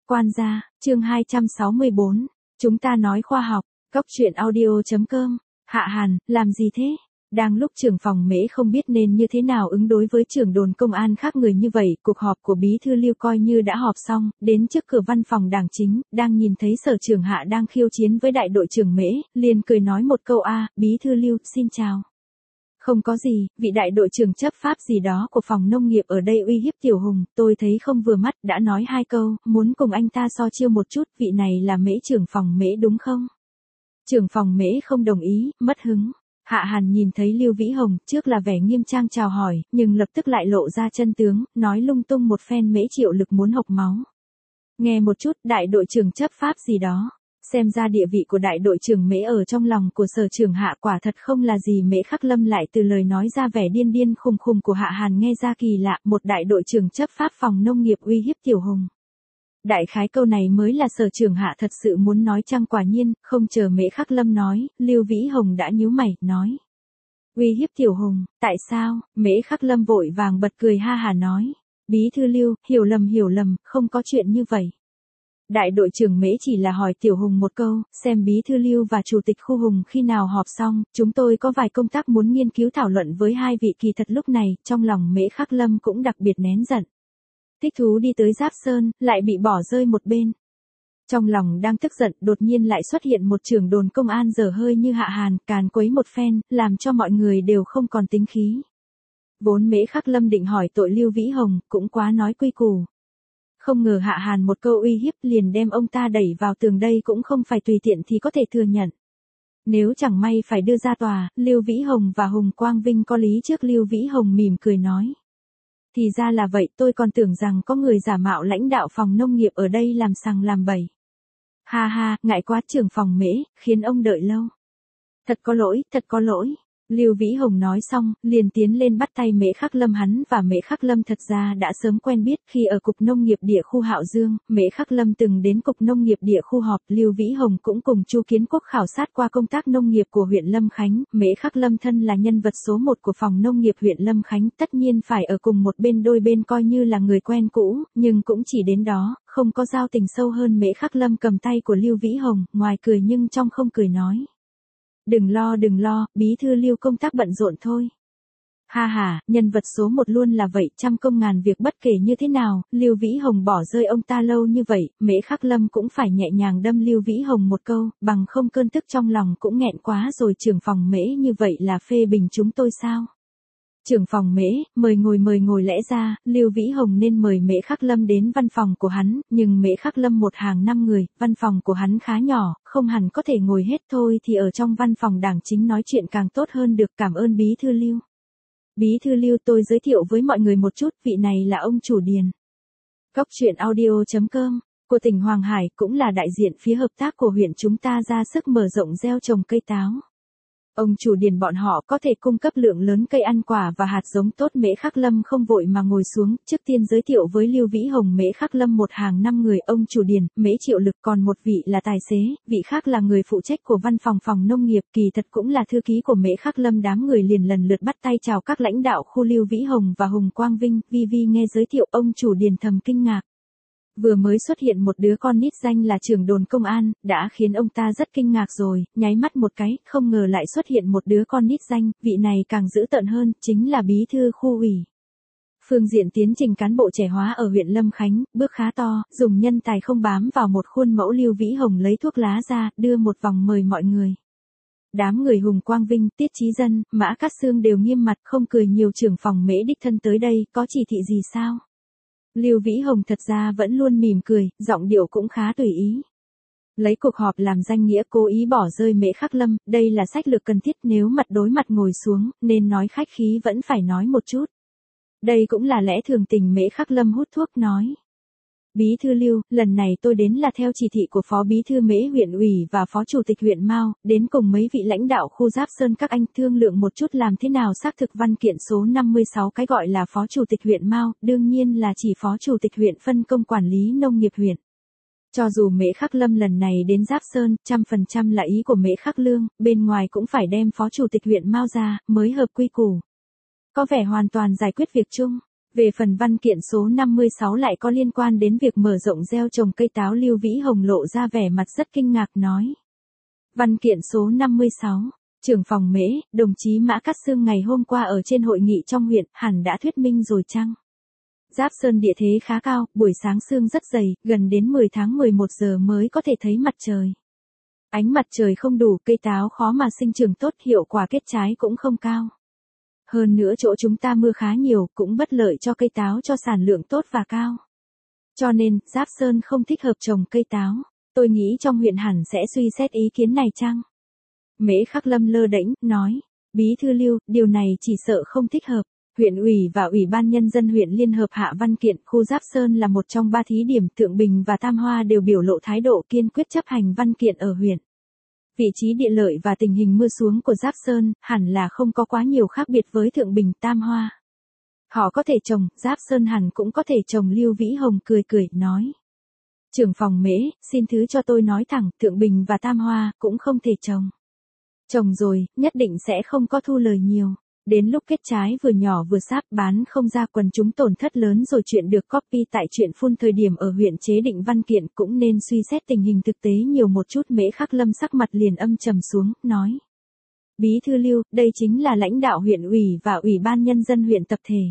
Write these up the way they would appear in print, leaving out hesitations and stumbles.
Quan gia, chương 264. Chúng ta nói khoa học. Góc truyện audio.com. Hạ Hàn, làm gì thế? Đang lúc trưởng phòng Mễ không biết nên như thế nào ứng đối với trưởng đồn công an khác người như vậy, cuộc họp của bí thư Lưu coi như đã họp xong, đến trước cửa văn phòng đảng chính, đang nhìn thấy sở trưởng Hạ đang khiêu chiến với đại đội trưởng Mễ, liền cười nói một câu: bí thư Lưu, xin chào. Không có gì, vị đại đội trưởng chấp pháp gì đó của phòng nông nghiệp ở đây uy hiếp Tiểu Hùng, tôi thấy không vừa mắt, đã nói hai câu, muốn cùng anh ta so chiêu một chút, vị này là Mễ trưởng phòng Mễ đúng không? Trưởng phòng Mễ không đồng ý, mất hứng. Hạ Hàn nhìn thấy Lưu Vĩ Hồng, trước là vẻ nghiêm trang chào hỏi, nhưng lập tức lại lộ ra chân tướng, nói lung tung một phen Mễ Triệu Lực muốn hộc máu. Nghe một chút, đại đội trưởng chấp pháp gì đó. Xem ra địa vị của đại đội trưởng Mễ ở trong lòng của sở trưởng Hạ quả thật không là gì. Mễ Khắc Lâm lại từ lời nói ra vẻ điên điên khùng khùng của Hạ Hàn nghe ra kỳ lạ, một đại đội trưởng chấp pháp phòng nông nghiệp uy hiếp Tiểu Hùng. Đại khái câu này mới là sở trưởng Hạ thật sự muốn nói chăng. Quả nhiên, không chờ Mễ Khắc Lâm nói, Lưu Vĩ Hồng đã nhíu mày, nói. Uy hiếp Tiểu Hùng, tại sao? Mễ Khắc Lâm vội vàng bật cười ha hà nói. Bí thư Lưu, hiểu lầm, không có chuyện như vậy. Đại đội trưởng Mễ chỉ là hỏi Tiểu Hùng một câu, xem bí thư Lưu và chủ tịch khu Hùng khi nào họp xong, chúng tôi có vài công tác muốn nghiên cứu thảo luận với hai vị. Kỳ thật lúc này, trong lòng Mễ Khắc Lâm cũng đặc biệt nén giận. Thích thú đi tới Giáp Sơn, lại bị bỏ rơi một bên. Trong lòng đang tức giận, đột nhiên lại xuất hiện một trưởng đồn công an dở hơi như Hạ Hàn, càn quấy một phen, làm cho mọi người đều không còn tính khí. Vốn Mễ Khắc Lâm định hỏi tội Lưu Vĩ Hồng, cũng quá nói quy củ. Không ngờ Hạ Hàn một câu uy hiếp liền đem ông ta đẩy vào tường, đây cũng không phải tùy tiện thì có thể thừa nhận. Nếu chẳng may phải đưa ra tòa, Lưu Vĩ Hồng và Hùng Quang Vinh có lý trước. Lưu Vĩ Hồng mỉm cười nói. Thì ra là vậy, tôi còn tưởng rằng có người giả mạo lãnh đạo phòng nông nghiệp ở đây làm sằng làm bậy. Ha ha, ngại quá trưởng phòng Mễ, khiến ông đợi lâu. Thật có lỗi. Lưu Vĩ Hồng nói xong, liền tiến lên bắt tay Mễ Khắc Lâm. Hắn và Mễ Khắc Lâm thật ra đã sớm quen biết, khi ở Cục Nông nghiệp Địa khu Hạo Dương, Mễ Khắc Lâm từng đến Cục Nông nghiệp Địa khu họp, Lưu Vĩ Hồng cũng cùng Chu Kiến Quốc khảo sát qua công tác nông nghiệp của huyện Lâm Khánh. Mễ Khắc Lâm thân là nhân vật số 1 của phòng nông nghiệp huyện Lâm Khánh, tất nhiên phải ở cùng một bên, đôi bên coi như là người quen cũ, nhưng cũng chỉ đến đó, không có giao tình sâu hơn. Mễ Khắc Lâm cầm tay của Lưu Vĩ Hồng, ngoài cười nhưng trong không cười nói. Đừng lo, bí thư Lưu công tác bận rộn thôi. Ha ha, nhân vật số 1 luôn là vậy, trăm công ngàn việc. Bất kể như thế nào, Lưu Vĩ Hồng bỏ rơi ông ta lâu như vậy, Mễ Khắc Lâm cũng phải nhẹ nhàng đâm Lưu Vĩ Hồng một câu, bằng không cơn tức trong lòng cũng nghẹn quá rồi. Trưởng phòng Mễ như vậy là phê bình chúng tôi sao? Trưởng phòng Mễ, mời ngồi. Lẽ ra, Lưu Vĩ Hồng nên mời Mễ Khắc Lâm đến văn phòng của hắn, nhưng Mễ Khắc Lâm một hàng 5 người, văn phòng của hắn khá nhỏ, không hẳn có thể ngồi hết. Thôi thì ở trong văn phòng đảng chính nói chuyện càng tốt hơn được. Cảm ơn bí thư Lưu. Bí thư Lưu, tôi giới thiệu với mọi người một chút, vị này là ông chủ Điền. Góc truyện audio.com, của tỉnh Hoàng Hải, cũng là đại diện phía hợp tác của huyện chúng ta ra sức mở rộng gieo trồng cây táo. Ông chủ Điền bọn họ có thể cung cấp lượng lớn cây ăn quả và hạt giống tốt. Mễ Khắc Lâm không vội mà ngồi xuống, trước tiên giới thiệu với Lưu Vĩ Hồng. Mễ Khắc Lâm một hàng 5 người, ông chủ Điền, Mễ Triệu Lực, còn một vị là tài xế, vị khác là người phụ trách của văn phòng phòng nông nghiệp, kỳ thật cũng là thư ký của Mễ Khắc Lâm. Đám người liền lần lượt bắt tay chào các lãnh đạo khu Lưu Vĩ Hồng và Hùng Quang Vinh. Vi nghe giới thiệu, ông chủ Điền thầm kinh ngạc. Vừa mới xuất hiện một đứa con nít danh là trưởng đồn công an, đã khiến ông ta rất kinh ngạc rồi, nháy mắt một cái, không ngờ lại xuất hiện một đứa con nít danh, vị này càng dữ tợn hơn, chính là bí thư khu ủy. Phương diện tiến trình cán bộ trẻ hóa ở huyện Lâm Khánh, bước khá to, dùng nhân tài không bám vào một khuôn mẫu. Lưu Vĩ Hồng lấy thuốc lá ra, đưa một vòng mời mọi người. Đám người Hùng Quang Vinh, Tiết Chí Dân, Mã Cát Sương đều nghiêm mặt, không cười nhiều. Trưởng phòng Mễ đích thân tới đây, có chỉ thị gì sao? Lưu Vĩ Hồng thật ra vẫn luôn mỉm cười, giọng điệu cũng khá tùy ý. Lấy cuộc họp làm danh nghĩa cố ý bỏ rơi Mễ Khắc Lâm, đây là sách lược cần thiết. Nếu mặt đối mặt ngồi xuống, nên nói khách khí vẫn phải nói một chút. Đây cũng là lẽ thường tình. Mễ Khắc Lâm hút thuốc nói. Bí thư Lưu, lần này tôi đến là theo chỉ thị của Phó Bí thư Mễ huyện ủy và Phó Chủ tịch huyện Mao, đến cùng mấy vị lãnh đạo khu Giáp Sơn các anh thương lượng một chút làm thế nào xác thực văn kiện số 56. Cái gọi là Phó Chủ tịch huyện Mao, đương nhiên là chỉ Phó Chủ tịch huyện phân công quản lý nông nghiệp huyện. Cho dù Mễ Khắc Lâm lần này đến Giáp Sơn, 100% là ý của Mễ Khắc Lương, bên ngoài cũng phải đem Phó Chủ tịch huyện Mao ra, mới hợp quy củ. Có vẻ hoàn toàn giải quyết việc chung. Về phần văn kiện số 56 lại có liên quan đến việc mở rộng gieo trồng cây táo, Lưu Vĩ Hồng lộ ra vẻ mặt rất kinh ngạc nói. Văn kiện số 56, trưởng phòng Mễ, đồng chí Mã Cát Xương ngày hôm qua ở trên hội nghị trong huyện, hẳn đã thuyết minh rồi chăng? Giáp Sơn địa thế khá cao, buổi sáng sương rất dày, gần đến 10 tháng 11 giờ mới có thể thấy mặt trời. Ánh mặt trời không đủ, cây táo khó mà sinh trưởng tốt, hiệu quả kết trái cũng không cao. Hơn nữa chỗ chúng ta mưa khá nhiều, cũng bất lợi cho cây táo cho sản lượng tốt và cao. Cho nên, Giáp Sơn không thích hợp trồng cây táo. Tôi nghĩ trong huyện hẳn sẽ suy xét ý kiến này chăng? Mễ Khắc Lâm lơ đễnh, nói. Bí thư Lưu, điều này chỉ sợ không thích hợp. Huyện ủy và Ủy ban Nhân dân huyện liên hợp hạ văn kiện, khu Giáp Sơn là một trong 3 thí điểm, Thượng Bình và Tam Hoa đều biểu lộ thái độ kiên quyết chấp hành văn kiện ở huyện. Vị trí địa lợi và tình hình mưa xuống của Giáp Sơn, hẳn là không có quá nhiều khác biệt với Thượng Bình, Tam Hoa. Họ có thể trồng, Giáp Sơn hẳn cũng có thể trồng, Lưu Vĩ Hồng cười cười, nói. Trưởng phòng Mễ, xin thứ cho tôi nói thẳng, Thượng Bình và Tam Hoa cũng không thể trồng. Trồng rồi, nhất định sẽ không có thu lời nhiều. Đến lúc kết trái vừa nhỏ vừa sáp, bán không ra, quần chúng tổn thất lớn rồi. Chuyện được copy tại Chuyện Phun thời điểm ở huyện chế định văn kiện cũng nên suy xét tình hình thực tế nhiều một chút. Mễ Khắc Lâm sắc mặt liền âm trầm xuống, nói. Bí thư Lưu, đây chính là lãnh đạo huyện ủy và Ủy ban Nhân dân huyện tập thể.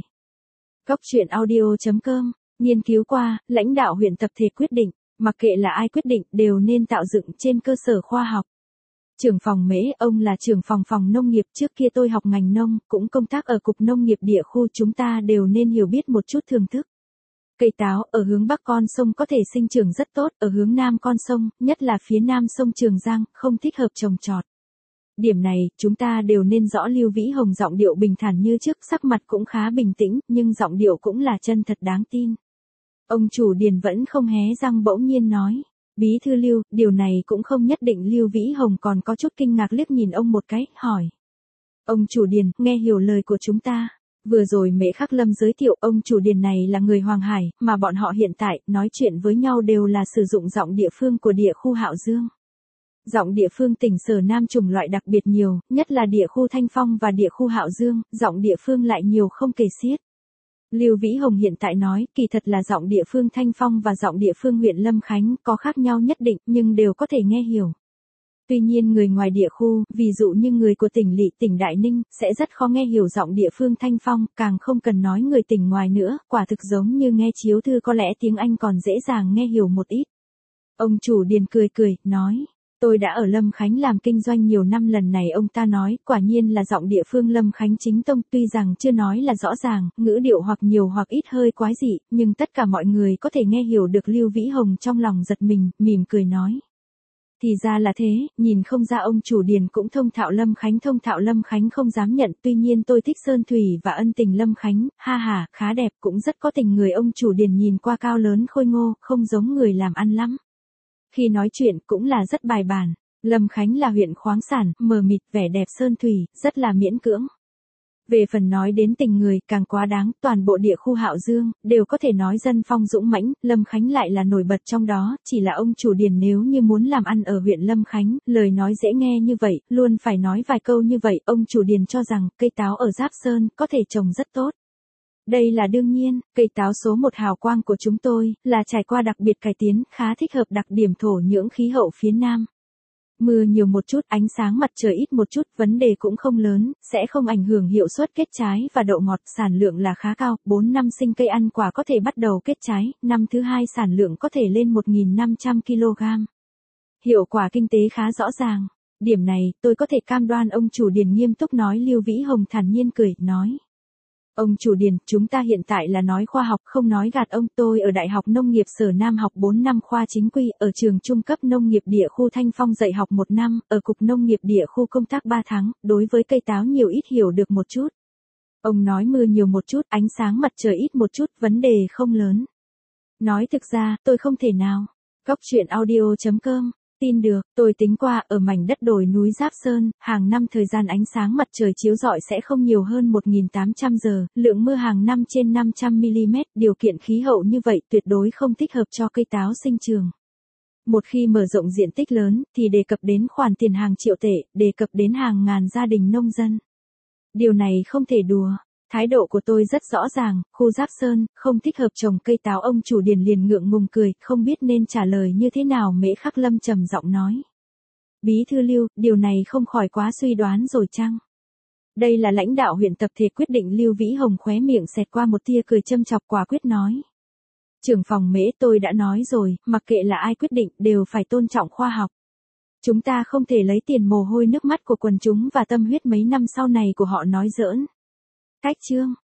Góc Chuyện Audio.com, nghiên cứu qua, lãnh đạo huyện tập thể quyết định, mặc kệ là ai quyết định đều nên tạo dựng trên cơ sở khoa học. Trưởng phòng Mễ, ông là trưởng phòng nông nghiệp, trước kia tôi học ngành nông, cũng công tác ở cục nông nghiệp địa khu, chúng ta đều nên hiểu biết một chút thưởng thức. Cây táo ở hướng bắc con sông có thể sinh trưởng rất tốt, ở hướng nam con sông, nhất là phía nam sông Trường Giang, không thích hợp trồng trọt. Điểm này, chúng ta đều nên rõ. Lưu Vĩ Hồng giọng điệu bình thản như trước, sắc mặt cũng khá bình tĩnh, nhưng giọng điệu cũng là chân thật đáng tin. Ông chủ điền vẫn không hé răng, bỗng nhiên nói. Bí thư Lưu, điều này cũng không nhất định. Lưu Vĩ Hồng còn có chút kinh ngạc liếc nhìn ông một cái, hỏi. Ông chủ điền, nghe hiểu lời của chúng ta. Vừa rồi Mễ Khắc Lâm giới thiệu ông chủ điền này là người Hoàng Hải, mà bọn họ hiện tại nói chuyện với nhau đều là sử dụng giọng địa phương của địa khu Hạo Dương. Giọng địa phương tỉnh Sở Nam chủng loại đặc biệt nhiều, nhất là địa khu Thanh Phong và địa khu Hạo Dương, giọng địa phương lại nhiều không kể xiết. Lưu Vĩ Hồng hiện tại nói, kỳ thật là giọng địa phương Thanh Phong và giọng địa phương huyện Lâm Khánh có khác nhau nhất định, nhưng đều có thể nghe hiểu. Tuy nhiên người ngoài địa khu, ví dụ như người của tỉnh Lỵ, tỉnh Đại Ninh, sẽ rất khó nghe hiểu giọng địa phương Thanh Phong, càng không cần nói người tỉnh ngoài nữa, quả thực giống như nghe chiếu thư, có lẽ tiếng Anh còn dễ dàng nghe hiểu một ít. Ông chủ điền cười cười, nói. Tôi đã ở Lâm Khánh làm kinh doanh nhiều năm, lần này ông ta nói, quả nhiên là giọng địa phương Lâm Khánh chính tông, tuy rằng chưa nói là rõ ràng, ngữ điệu hoặc nhiều hoặc ít hơi quái dị, nhưng tất cả mọi người có thể nghe hiểu được. Lưu Vĩ Hồng trong lòng giật mình, mỉm cười nói. Thì ra là thế, nhìn không ra ông chủ điền cũng thông thạo Lâm Khánh không dám nhận, tuy nhiên tôi thích sơn thủy và ân tình Lâm Khánh, ha ha, khá đẹp, cũng rất có tình người. Ông chủ điền nhìn qua cao lớn khôi ngô, không giống người làm ăn lắm. Khi nói chuyện cũng là rất bài bản. Lâm Khánh là huyện khoáng sản, mờ mịt, vẻ đẹp sơn thủy, rất là miễn cưỡng. Về phần nói đến tình người, càng quá đáng, toàn bộ địa khu Hạo Dương đều có thể nói dân phong dũng mãnh, Lâm Khánh lại là nổi bật trong đó. Chỉ là ông chủ điền nếu như muốn làm ăn ở huyện Lâm Khánh, lời nói dễ nghe như vậy, luôn phải nói vài câu như vậy. Ông chủ điền cho rằng cây táo ở Giáp Sơn có thể trồng rất tốt. Đây là đương nhiên, cây táo số 1 hào quang của chúng tôi, là trải qua đặc biệt cải tiến, khá thích hợp đặc điểm thổ nhưỡng khí hậu phía Nam. Mưa nhiều một chút, ánh sáng mặt trời ít một chút, vấn đề cũng không lớn, sẽ không ảnh hưởng hiệu suất kết trái và độ ngọt, sản lượng là khá cao, 4 năm sinh cây ăn quả có thể bắt đầu kết trái, năm thứ 2 sản lượng có thể lên 1.500 kg. Hiệu quả kinh tế khá rõ ràng. Điểm này, tôi có thể cam đoan, ông chủ điền nghiêm túc nói. Lưu Vĩ Hồng thản nhiên cười, nói. Ông chủ điền, chúng ta hiện tại là nói khoa học, không nói gạt ông. Tôi ở Đại học Nông nghiệp Sở Nam học 4 năm khoa chính quy, ở trường trung cấp nông nghiệp địa khu Thanh Phong dạy học 1 năm, ở cục nông nghiệp địa khu công tác 3 tháng, đối với cây táo nhiều ít hiểu được một chút. Ông nói mưa nhiều một chút, ánh sáng mặt trời ít một chút, vấn đề không lớn. Nói thực ra, tôi không thể nào. Góc Chuyện Audio.com, tin được, tôi tính qua, ở mảnh đất đồi núi Giáp Sơn, hàng năm thời gian ánh sáng mặt trời chiếu rọi sẽ không nhiều hơn 1.800 giờ, lượng mưa hàng năm trên 500mm, điều kiện khí hậu như vậy tuyệt đối không thích hợp cho cây táo sinh trường. Một khi mở rộng diện tích lớn, thì đề cập đến khoản tiền hàng triệu tệ, đề cập đến hàng ngàn gia đình nông dân. Điều này không thể đùa. Thái độ của tôi rất rõ ràng, khu Giáp Sơn, không thích hợp trồng cây táo. Ông chủ điền liền ngượng ngùng cười, không biết nên trả lời như thế nào. Mễ Khắc Lâm trầm giọng nói. Bí thư Lưu, điều này không khỏi quá suy đoán rồi chăng? Đây là lãnh đạo huyện tập thể quyết định. Lưu Vĩ Hồng khóe miệng xẹt qua một tia cười châm chọc, quả quyết nói. Trưởng phòng Mễ, tôi đã nói rồi, mặc kệ là ai quyết định, đều phải tôn trọng khoa học. Chúng ta không thể lấy tiền mồ hôi nước mắt của quần chúng và tâm huyết mấy năm sau này của họ nói giỡn. Cách chương.